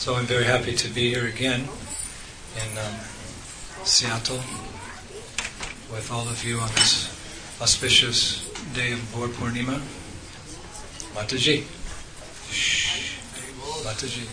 So I'm very happy to be here again in Seattle with all of you on this auspicious day of Gaur Purnima. Mataji. Mataji.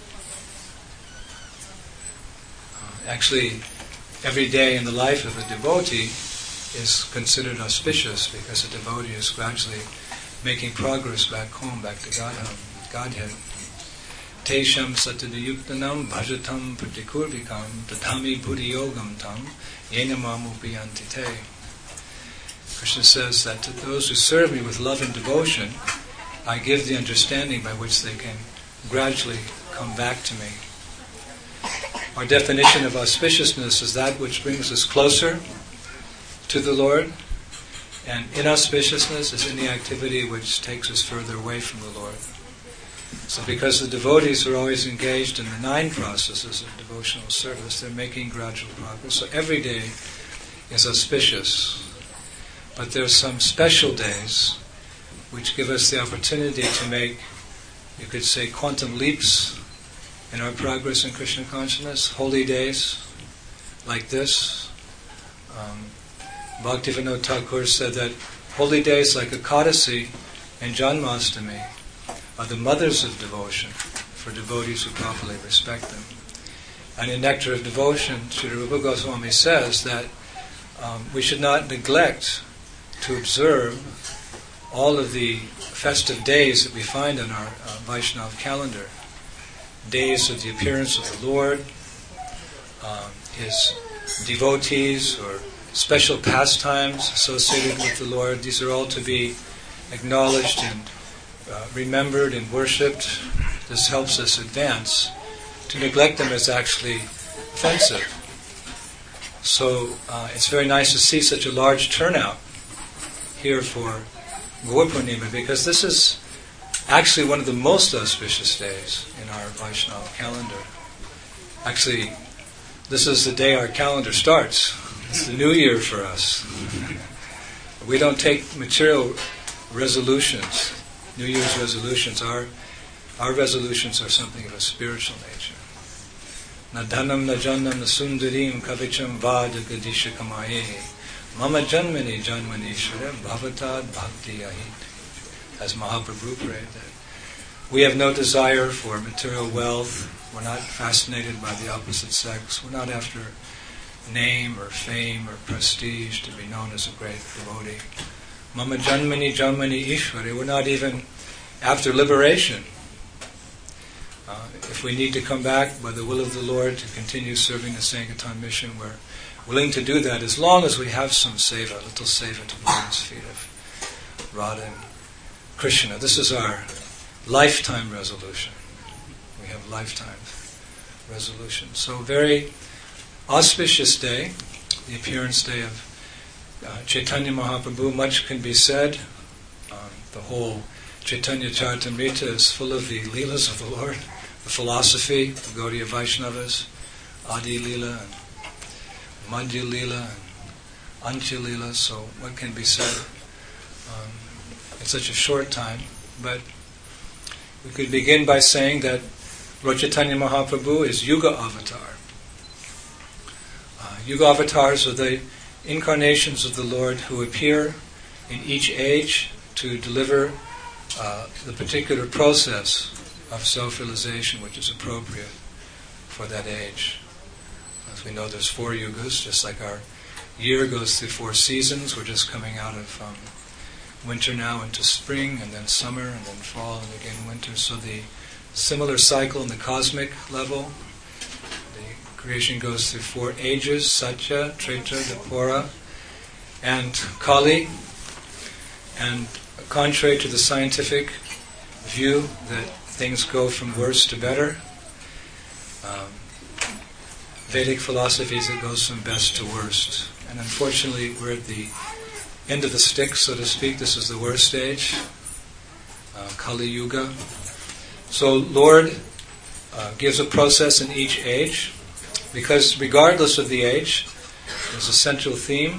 Actually, every day in the life of a devotee is considered auspicious because a devotee is gradually making progress back home, back to Godhead. Tesham satadayuktanam bhajatam pratikurvikam tadhami buddhiyogam tam yenamam upayantite. Krishna says that to those who serve me with love and devotion, I give the understanding by which they can gradually come back to me. Our definition of auspiciousness is that which brings us closer to the Lord, and inauspiciousness is any activity which takes us further away from the Lord. So because the devotees are always engaged in the 9 processes of devotional service, they're making gradual progress. So every day is auspicious. But there are some special days which give us the opportunity to make, you could say, quantum leaps in our progress in Krishna consciousness. Holy days like this. Bhaktivinoda Thakur said that holy days like Ekadasi and Janmashtami are the mothers of devotion for devotees who properly respect them. And in Nectar of Devotion, Srila Rupa Goswami says that we should not neglect to observe all of the festive days that we find in our Vaishnava calendar. Days of the appearance of the Lord, His devotees, or special pastimes associated with the Lord. These are all to be acknowledged and remembered and worshipped. This helps us advance. To neglect them is actually offensive. So it's very nice to see such a large turnout here for Gaur Purnima, because this is actually one of the most auspicious days in our Vaishnava calendar. Actually, this is the day our calendar starts. It's the new year for us. We don't take material resolutions, New Year's resolutions. Our resolutions are something of a spiritual nature. Na dhanam na jannam na sundarim kavicham vada gadisha kamaye mama janmani janmani shurem bhavatad bhakti ahit. As Mahaprabhu prayed, that we have no desire for material wealth. We're not fascinated by the opposite sex. We're not after name or fame or prestige to be known as a great devotee. Mama janmani janmani ishwari. We're not even after liberation. If we need to come back by the will of the Lord to continue serving the Sankirtan mission, we're willing to do that as long as we have some seva, little seva to the Lord's feet of Radha and Krishna. This is our lifetime resolution. We have lifetime resolution. So very auspicious day, the appearance day of Chaitanya Mahaprabhu. Much can be said. The whole Chaitanya Charitamrita is full of the leelas of the Lord, the philosophy, the Gaudiya Vaishnavas, Adi Leela and Madhya Leela and Antya Leela. So what can be said in such a short time? But we could begin by saying that Lord Chaitanya Mahaprabhu is Yuga Avatar. Yuga Avatars are the incarnations of the Lord who appear in each age to deliver the particular process of self-realization which is appropriate for that age. As we know, there's 4 yugas, just like our year goes through 4 seasons. We're just coming out of winter now into spring, and then summer, and then fall, and again winter. So the similar cycle in the cosmic level, the creation goes through 4 ages: Satya, Treta, Dwapara, and Kali. And contrary to the scientific view that things go from worse to better, Vedic philosophy is it goes from best to worst. And unfortunately, we're at the end of the stick, so to speak. This is the worst stage, Kali Yuga. So Lord gives a process in each age, because regardless of the age, there's a central theme.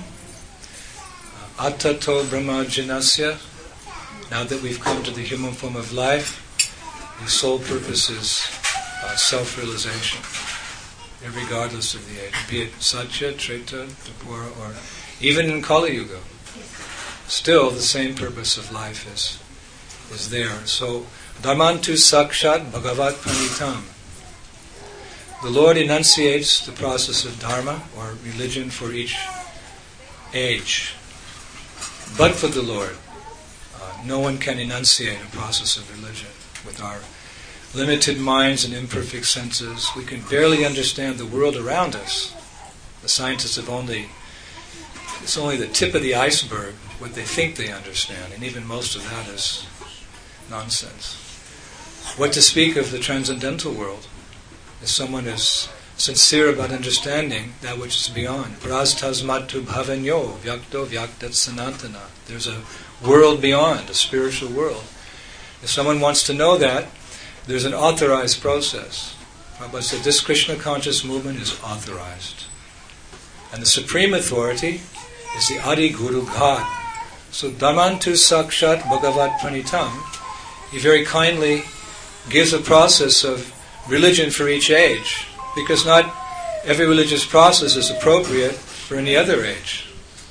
Atato Brahma Jinasya. Now that we've come to the human form of life, the sole purpose is self-realization, regardless of the age, be it Satya, Treta, Dwapara, or even in Kali Yuga. Still, the same purpose of life is there. So, Dharmantu Sakshat Bhagavat Panitam. The Lord enunciates the process of dharma, or religion, for each age. But for the Lord, no one can enunciate a process of religion. With our limited minds and imperfect senses, we can barely understand the world around us. The scientists have it's only the tip of the iceberg, what they think they understand, and even most of that is nonsense. What to speak of the transcendental world? If someone is sincere about understanding that which is beyond. Prastasmatu bhavanyo vyakto vyaktat sanatana. There's a world beyond, a spiritual world. If someone wants to know that, there's an authorized process. Prabhupada said this Krishna conscious movement is authorized. And the supreme authority is the Adi Guru God. So Dharmantu Sakshat Bhagavat Pranitam, he very kindly gives a process of religion for each age, because not every religious process is appropriate for any other age.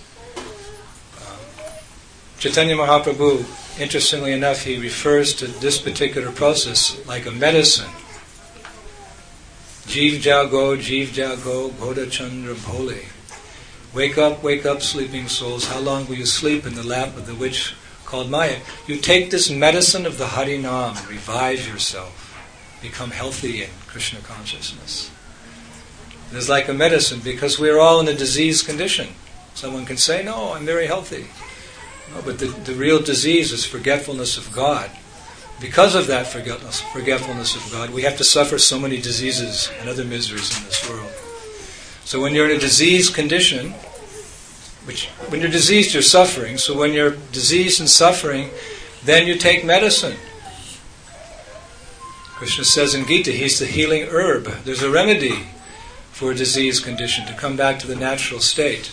Chaitanya Mahaprabhu, interestingly enough, he refers to this particular process like a medicine. Jeev Jago, Ghoda Chandra Bhole. Wake up, sleeping souls. How long will you sleep in the lap of the witch called Maya? You take this medicine of the Harinam, revive yourself. Become healthy in Krishna consciousness. It is like a medicine, because we are all in a disease condition. Someone can say, no, I'm very healthy. No, but the real disease is forgetfulness of God. Because of that forgetfulness of God, we have to suffer so many diseases and other miseries in this world. So when you're in a disease condition, when you're diseased, you're suffering. So when you're diseased and suffering, then you take medicine. Krishna says in Gita, he's the healing herb. There's a remedy for a disease condition, to come back to the natural state.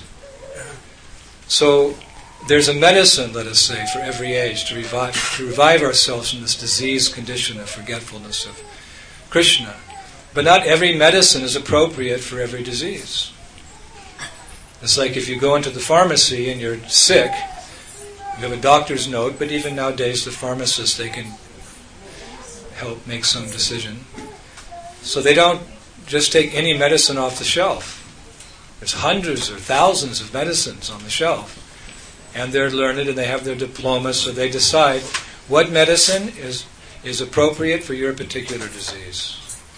So there's a medicine, let us say, for every age, to revive ourselves from this disease condition of forgetfulness of Krishna. But not every medicine is appropriate for every disease. It's like if you go into the pharmacy and you're sick, you have a doctor's note, but even nowadays the pharmacists, they can help make some decision. So they don't just take any medicine off the shelf. There's hundreds or thousands of medicines on the shelf. And they're learned and they have their diploma, so they decide what medicine is appropriate for your particular disease.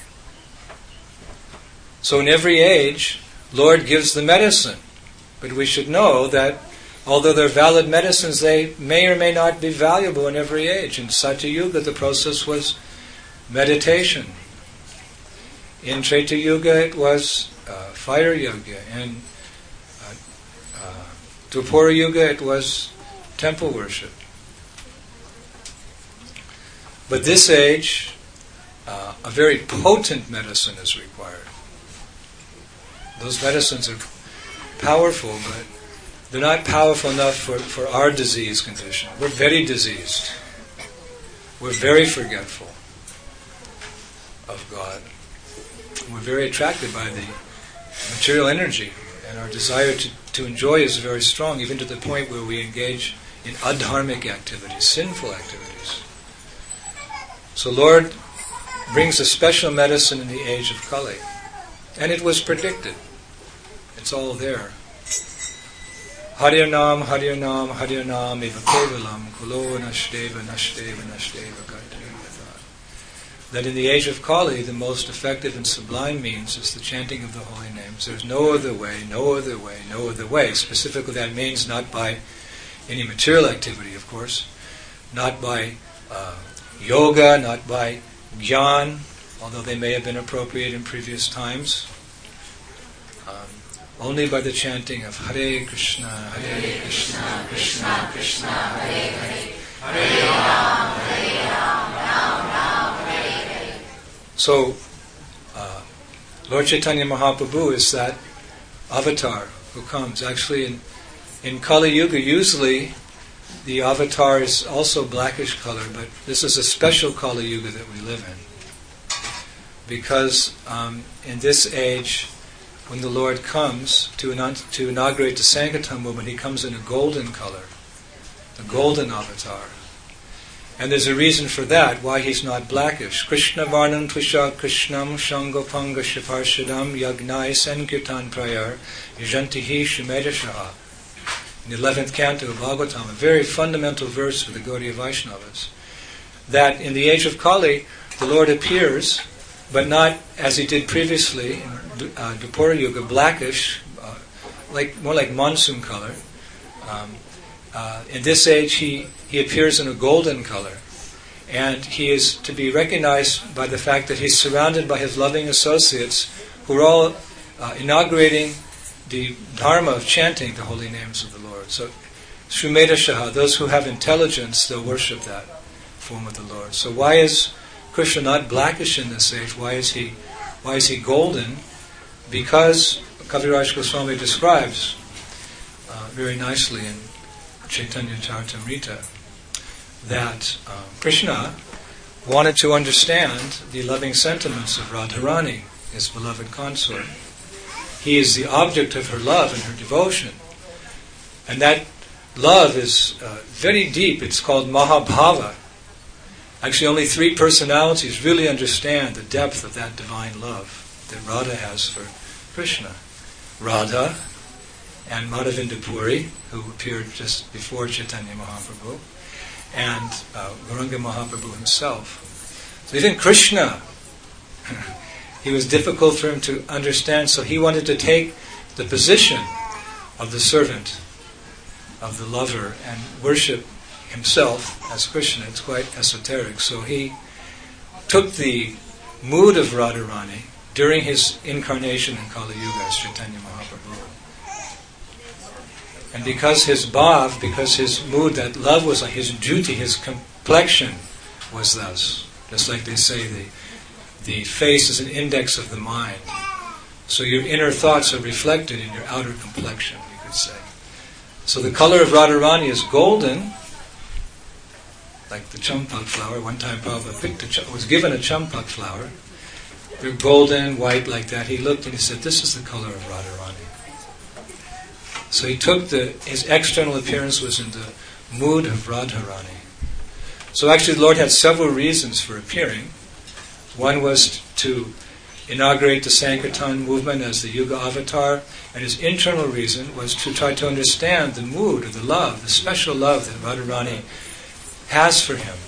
So in every age, Lord gives the medicine. But we should know that although they're valid medicines, they may or may not be valuable in every age. In Satya Yuga, the process was meditation. In Treta Yuga, it was fire yoga. In Dwapara Yuga, it was temple worship. But this age, a very potent medicine is required. Those medicines are powerful, but they're not powerful enough for our disease condition. We're very diseased. We're very forgetful of God. We're very attracted by the material energy, and our desire to enjoy is very strong, even to the point where we engage in adharmic activities, sinful activities. So Lord brings a special medicine in the age of Kali. And it was predicted. It's all there. Haryanam, Haryanam, Haryanam, eva kevalam, kulo nashdeva, nashdeva, nashdeva, gata. That in the age of Kali, the most effective and sublime means is the chanting of the holy names. There's no other way, no other way, no other way. Specifically, that means not by any material activity, of course, not by yoga, not by jnana, although they may have been appropriate in previous times. Only by the chanting of Hare Krishna, Krishna, Krishna, Hare Hare, Hare Ram, Ram, Ram, Hare Hare. So, Lord Chaitanya Mahaprabhu is that avatar who comes. Actually, in Kali Yuga, usually the avatar is also blackish color, but this is a special Kali Yuga that we live in. because in this age, when the Lord comes to inaugurate the Sankirtan movement, he comes in a golden color, the golden avatar. And there's a reason for that, why he's not blackish. Krishna Varnam Tvisha Krishnam Shangopanga Shaparshadam Yagnai Sankirtan Prayar Yajantihi Shumedashaha. In the 11th canto of Bhagavatam, a very fundamental verse for the Gaudiya Vaishnavas, that in the age of Kali, the Lord appears, but not as he did previously in Dwapara Yuga, blackish, more like monsoon color. In this age, he appears in a golden color, and he is to be recognized by the fact that he's surrounded by his loving associates, who are all inaugurating the dharma of chanting the holy names of the Lord. So, Srimedashaha, those who have intelligence, they'll worship that form of the Lord. So why is Krishna not blackish in this age? Why is he golden? Because Kaviraj Goswami describes very nicely in Chaitanya Charitamrita that Krishna wanted to understand the loving sentiments of Radharani, his beloved consort. He is the object of her love and her devotion. And that love is very deep. It's called Mahabhava. Actually, only 3 personalities really understand the depth of that divine love that Radha has for Krishna. Radha and Madhavinda Puri, who appeared just before Chaitanya Mahaprabhu, and Gauranga Mahaprabhu himself. So even Krishna, he was difficult for him to understand, so he wanted to take the position of the servant, of the lover, and worship himself as Krishna. It's quite esoteric. So he took the mood of Radharani during his incarnation in Kali Yuga as Chaitanya Mahaprabhu. And because his bhav, because his mood, that love was like his duty, his complexion was thus. Just like they say, the face is an index of the mind. So your inner thoughts are reflected in your outer complexion, you could say. So the color of Radharani is golden, like the champak flower. One time Prabhupada was given a champak flower. They're golden, white like that. He looked and he said, this is the color of Radharani. So he took his external appearance was in the mood of Radharani. So actually the Lord had several reasons for appearing. One was to inaugurate the Sankirtan movement as the Yuga avatar, and his internal reason was to try to understand the mood or the love, the special love that Radharani has for him.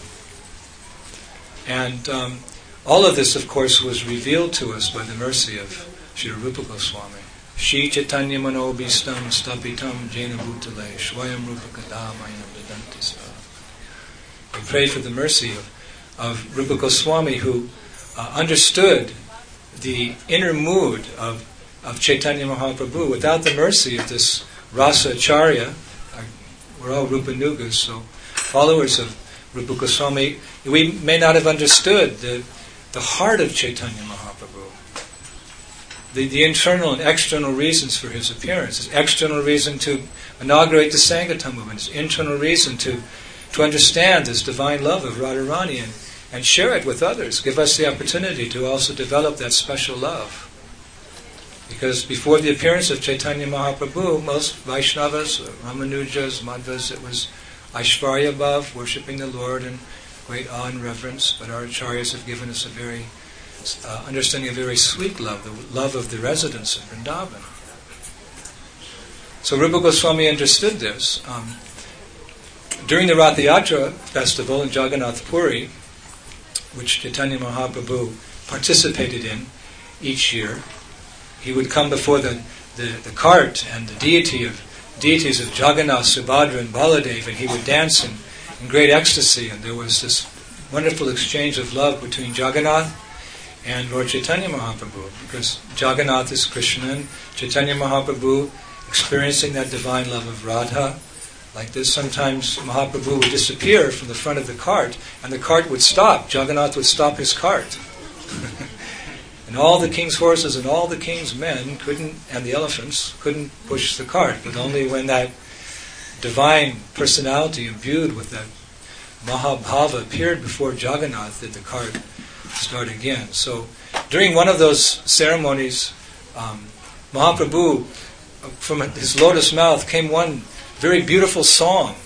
And all of this, of course, was revealed to us by the mercy of Srila Rupa Goswami. Shri Chaitanya Manobhistam Stapitam Jena Bhutale Shvayam Rupa Kadamayam Dadanti Sva. We pray for the mercy of Rupa Goswami, who understood the inner mood of Chaitanya Mahaprabhu. Without the mercy of this Rasa Acharya, we're all Rupanugas, so followers of Rupa Goswami, we may not have understood the heart of Chaitanya Mahaprabhu. The internal and external reasons for his appearance. His external reason to inaugurate the Sankirtan movement. His internal reason to understand this divine love of Radharani and share it with others. Give us the opportunity to also develop that special love. Because before the appearance of Chaitanya Mahaprabhu, most Vaishnavas, Ramanujas, Madhvas, it was Aishvarya Bhav, worshipping the Lord in great awe and reverence. But our acharyas have given us a very understanding a very sweet love, the love of the residents of Vrindavan. So Rupa Goswami understood this. During the Ratha Yatra festival in Jagannath Puri, which Chaitanya Mahaprabhu participated in each year, he would come before the cart and the deities of Jagannath, Subhadra and Baladev, and he would dance in great ecstasy, and there was this wonderful exchange of love between Jagannath and Lord Chaitanya Mahaprabhu, because Jagannath is Krishna and Chaitanya Mahaprabhu experiencing that divine love of Radha. Like this, sometimes Mahaprabhu would disappear from the front of the cart, and the cart would stop. Jagannath would stop his cart. And all the king's horses and all the king's men and the elephants couldn't push the cart, but only when that divine personality imbued with that Mahabhava appeared before Jagannath did the cart start again. So during one of those ceremonies, Mahaprabhu, from his lotus mouth came one very beautiful song.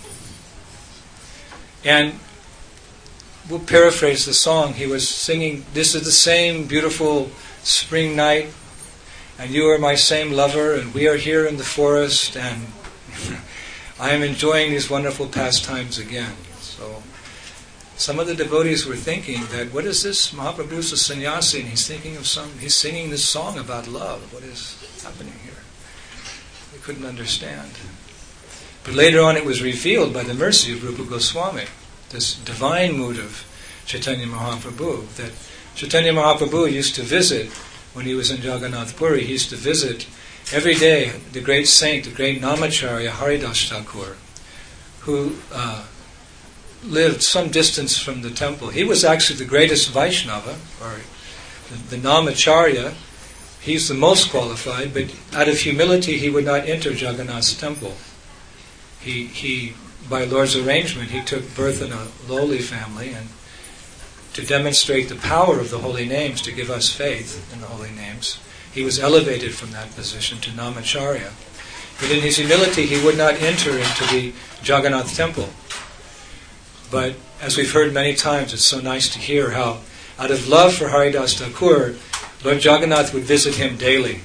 And we'll paraphrase the song. He was singing, "This is the same beautiful spring night, and you are my same lover, and we are here in the forest, and I am enjoying these wonderful pastimes again." So some of the devotees were thinking that, what is this? Mahaprabhu's a sannyasi, and he's singing this song about love. What is happening here? They couldn't understand. But later on it was revealed by the mercy of Rupa Goswami, this divine mood of Chaitanya Mahaprabhu, that Chaitanya Mahaprabhu used to visit when he was in Jagannath Puri. He used to visit every day the great saint, the great Namacharya Haridas Thakur, who lived some distance from the temple. He was actually the greatest Vaishnava, or the Namacharya. He's the most qualified, but out of humility he would not enter Jagannath's temple. He, by Lord's arrangement, he took birth in a lowly family, and to demonstrate the power of the holy names, to give us faith in the holy names, he was elevated from that position to Namacharya. But in his humility, he would not enter into the Jagannath temple. But as we've heard many times, it's so nice to hear how, out of love for Haridas Thakur, Lord Jagannath would visit him daily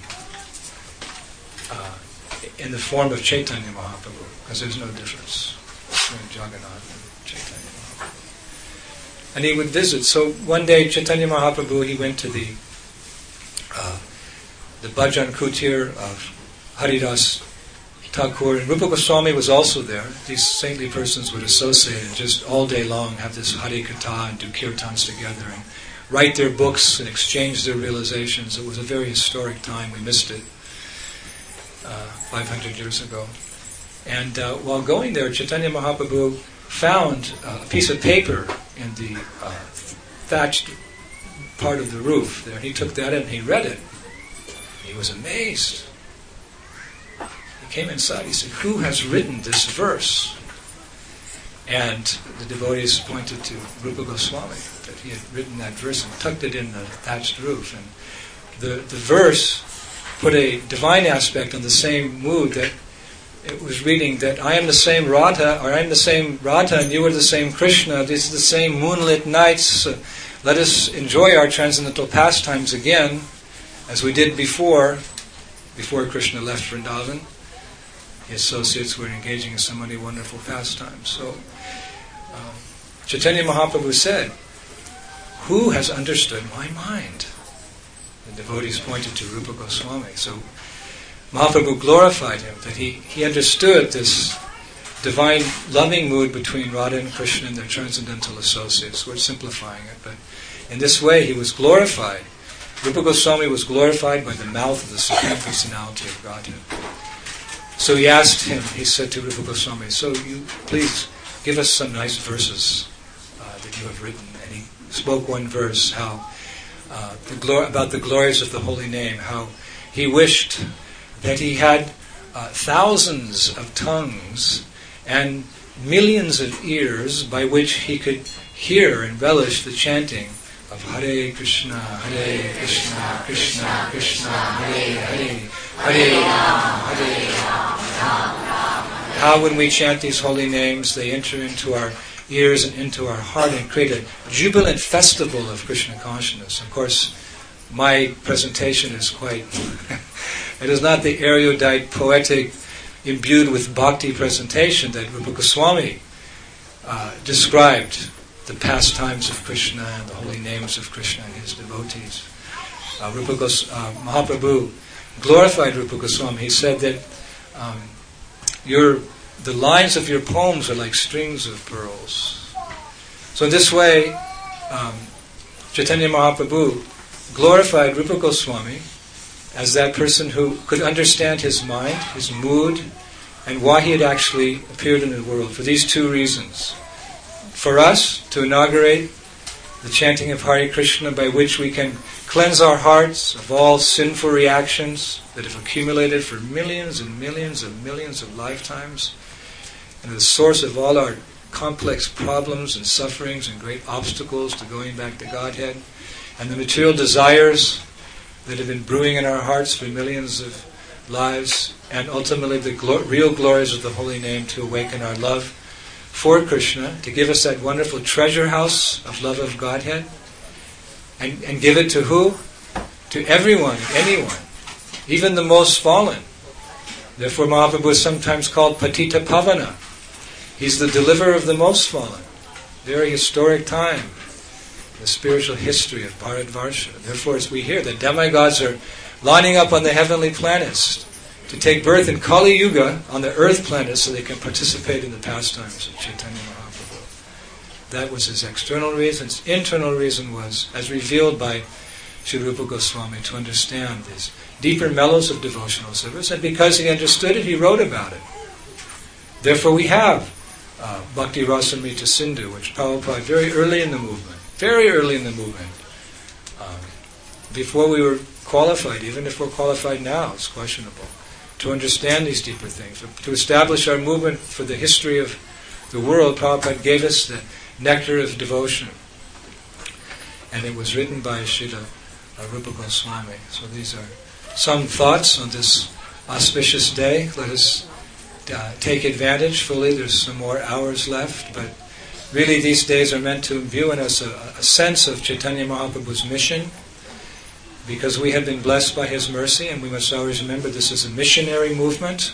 in the form of Chaitanya Mahaprabhu, because there's no difference between Jagannath and Chaitanya Mahaprabhu. And he would visit. So one day Chaitanya Mahaprabhu, he went to the Bhajan Kutir of Haridas Thakur, and Rupa Goswami was also there. These saintly persons would associate and just all day long have this Hari Katha and do kirtans together and write their books and exchange their realizations. It was a very historic time. We missed it 500 years ago. And while going there, Chaitanya Mahaprabhu found a piece of paper in the thatched part of the roof there. He took that and he read it. He was amazed. He came inside. He said, "Who has written this verse?" And the devotees pointed to Rupa Goswami, that he had written that verse and tucked it in the thatched roof. And the verse put a divine aspect on the same mood that it was reading, that I am the same Radha, or I am the same Radha and you are the same Krishna. These are the same moonlit nights. Let us enjoy our transcendental pastimes again, as we did before Krishna left Vrindavan. The associates were engaging in so many wonderful pastimes. So Chaitanya Mahaprabhu said, "Who has understood my mind?" The devotees pointed to Rupa Goswami. So Mahaprabhu glorified him, that he understood this divine loving mood between Radha and Krishna and their transcendental associates. We're simplifying it, but in this way he was glorified. Rupa Goswami was glorified by the mouth of the Supreme Personality of Godhead. So he asked him, he said to Rupa Goswami, "So you please give us some nice verses that you have written." And he spoke one verse, how about the glories of the holy name, how he wished that he had thousands of tongues and millions of ears by which he could hear and relish the chanting of Hare Krishna, Krishna Krishna, Hare Hare, Hare Rama, Hare Rama. How when we chant these holy names, they enter into our ears and into our heart and create a jubilant festival of Krishna consciousness. Of course, my presentation is quite... it is not the erudite, poetic, imbued with bhakti presentation that Rupa Goswami described the pastimes of Krishna and the holy names of Krishna and his devotees. Mahaprabhu glorified Rupa Goswami. He said that the lines of your poems are like strings of pearls. So in this way, Chaitanya Mahaprabhu glorified Rupa Goswami as that person who could understand his mind, his mood, and why he had actually appeared in the world, for these two reasons. For us, to inaugurate the chanting of Hare Krishna, by which we can cleanse our hearts of all sinful reactions that have accumulated for millions and millions and millions of lifetimes, and the source of all our complex problems and sufferings and great obstacles to going back to Godhead. and the material desires that have been brewing in our hearts for millions of lives, and ultimately the real glories of the holy name to awaken our love for Krishna, to give us that wonderful treasure house of love of Godhead, and give it to who? To everyone, anyone, even the most fallen. Therefore Mahaprabhu is sometimes called Patita Pavana. He's the deliverer of the most fallen. Very historic time, the spiritual history of Bharatvarsha. Therefore, as we hear, the demigods are lining up on the heavenly planets to take birth in Kali Yuga on the earth planets so they can participate in the pastimes of Chaitanya Mahaprabhu. That was his external reason. His internal reason was, as revealed by Sri Rupa Goswami, to understand these deeper mellows of devotional service, and because he understood it, he wrote about it. Therefore we have Bhakti Rasamrita Sindhu, which Prabhupada very early in the movement, before we were qualified, even if we're qualified now, it's questionable, to understand these deeper things. To establish our movement for the history of the world, Prabhupada gave us the nectar of devotion. And it was written by Srila Rupa Goswami. So these are some thoughts on this auspicious day. Let us take advantage fully. There's some more hours left, but really these days are meant to imbue in us a sense of Chaitanya Mahaprabhu's mission, because we have been blessed by his mercy, and we must always remember this is a missionary movement.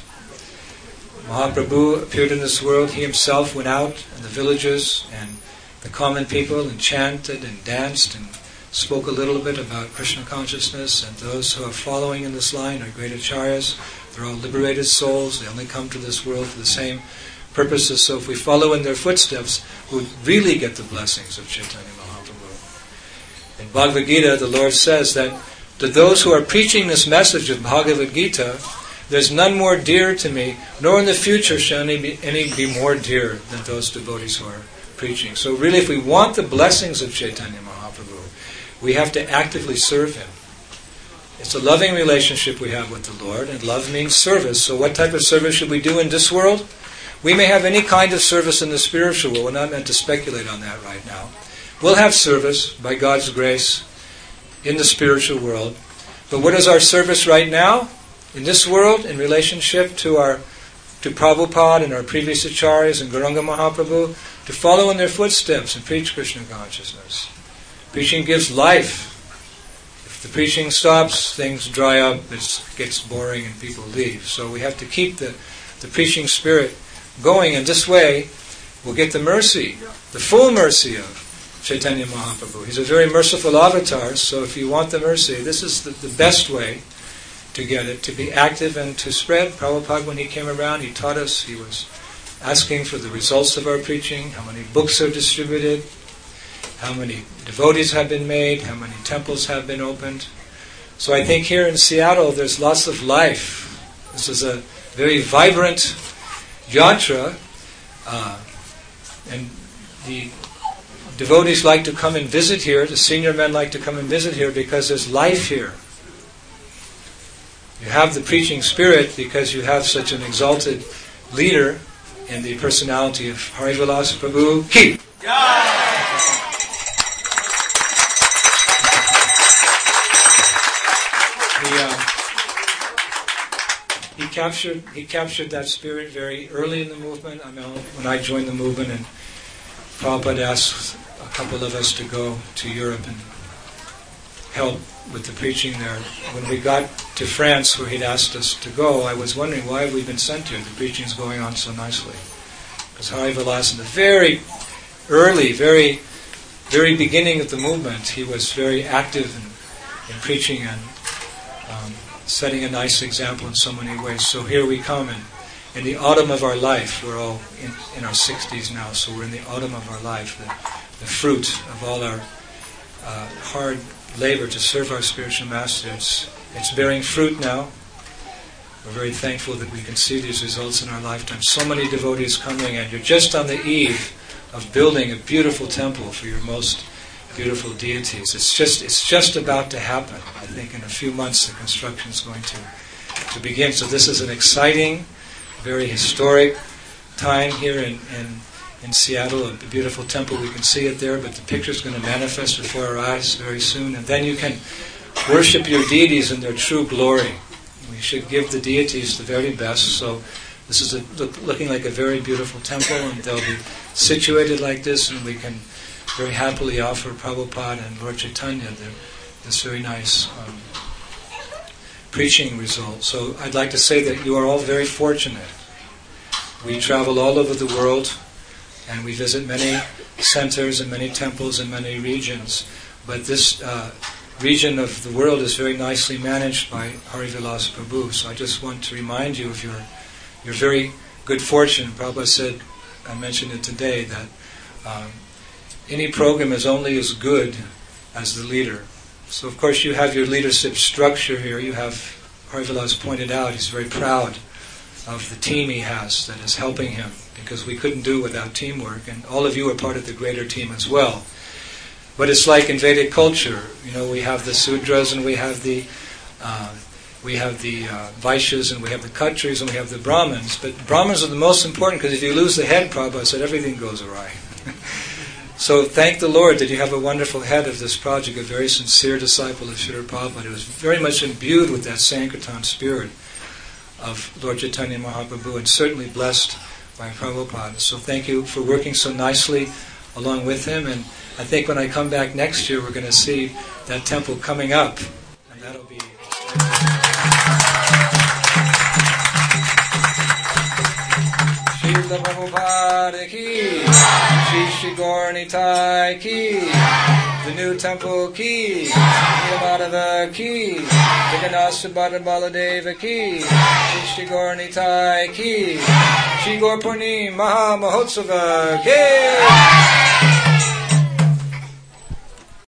Mahaprabhu appeared in this world. He himself went out in the villages and the common people and chanted and danced and spoke a little bit about Krishna consciousness, and those who are following in this line are great acharyas. They're all liberated souls. They only come to this world for the same purposes. So if we follow in their footsteps, we'll really get the blessings of Chaitanya Mahaprabhu. In Bhagavad Gita, the Lord says that to those who are preaching this message of Bhagavad Gita, there's none more dear to me, nor in the future shall any be more dear than those devotees who are preaching. So really, if we want the blessings of Chaitanya Mahaprabhu, we have to actively serve him. It's a loving relationship we have with the Lord, and love means service. So what type of service should we do in this world? We may have any kind of service in the spiritual world. We're not meant to speculate on that right now. We'll have service, by God's grace, in the spiritual world. But what is our service right now? In this world, in relationship to Prabhupada and our previous acharyas and Gauranga Mahaprabhu, to follow in their footsteps and preach Krishna consciousness. Preaching gives life. If the preaching stops, things dry up, it gets boring and people leave. So we have to keep the preaching spirit going, and this way we'll get the mercy, the full mercy of Chaitanya Mahaprabhu. He's a very merciful avatar, so if you want the mercy, this is the best way to get it, to be active and to spread. Prabhupada, when he came around, he taught us, he was asking for the results of our preaching, how many books are distributed, how many devotees have been made, how many temples have been opened. So I think here in Seattle there's lots of life. This is a very vibrant yatra, and the devotees like to come and visit here, the senior men like to come and visit here because there's life here. You have the preaching spirit because you have such an exalted leader in the personality of Harivilas Prabhu Ki. He captured that spirit very early in the movement. I mean, when I joined the movement, and Prabhupada asked a couple of us to go to Europe and help with the preaching there. When we got to France, where he'd asked us to go, I was wondering why we'd been sent here. The preaching's going on so nicely. Because Harivilas, in the very early, very beginning of the movement, he was very active in preaching and setting a nice example in so many ways. So here we come, and in the autumn of our life, we're all in our 60s now, so we're in the autumn of our life, the fruit of all our hard labor to serve our spiritual master. It's bearing fruit now. We're very thankful that we can see these results in our lifetime. So many devotees coming, and you're just on the eve of building a beautiful temple for your most beautiful deities. It's just about to happen. I think in a few months the construction is going to begin. So this is an exciting, very historic time here in in Seattle, a beautiful temple. We can see it there, but the picture is going to manifest before our eyes very soon. And then you can worship your deities in their true glory. We should give the deities the very best. So this is looking like a very beautiful temple, and they'll be situated like this, and we can very happily offer Prabhupada and Lord Chaitanya this very nice preaching result. So I'd like to say that you are all very fortunate. We travel all over the world, and we visit many centers and many temples in many regions. But this region of the world is very nicely managed by Harivilas Prabhu. So I just want to remind you of your very good fortune. Prabhupada said, I mentioned it today, that any program is only as good as the leader. So of course you have your leadership structure here. You have, Harivilas pointed out, he's very proud of the team he has that is helping him, because we couldn't do it without teamwork, and all of you are part of the greater team as well. But it's like in Vedic culture, we have the Sudras, and we have the Vaishyas, and we have the Kshatris, and we have the Brahmins. But Brahmins are the most important, because if you lose the head, Prabhupada said, everything goes awry. So thank the Lord that you have a wonderful head of this project, a very sincere disciple of Srila Prabhupada, who is very much imbued with that Sankirtan spirit of Lord Chaitanya Mahaprabhu, and certainly blessed by Prabhupada. So thank you for working so nicely along with him, and I think when I come back next year, we're going to see that temple coming up, and that'll be... Srila Prabhupada ki, Shri Gaura Nitai ki, the new temple ki, Madhava ki, Jagannath Subhadra Baladeva ki, Shri Gaura Nitai ki, Shri Gaura Purnima Maha Mahotsava ki.